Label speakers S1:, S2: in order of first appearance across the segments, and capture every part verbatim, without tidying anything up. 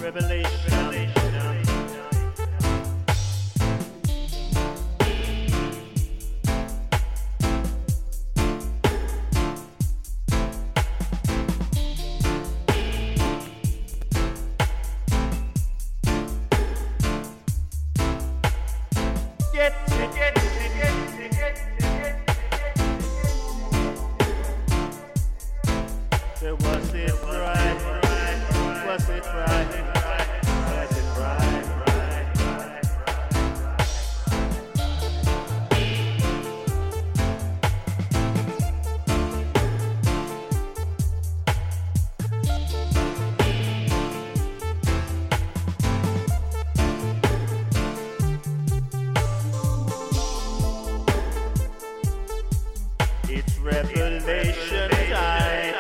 S1: Revelation. Get it, get it, get it, get it, get it. So was it right? Was it right? Was it right? It's revelation time.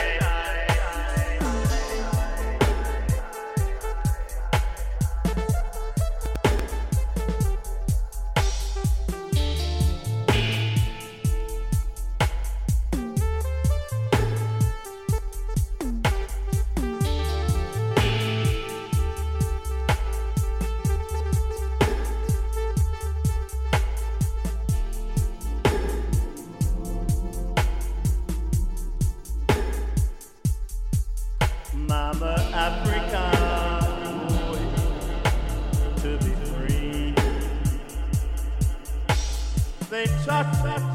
S1: Mama Africa, to be free. They talk, talk,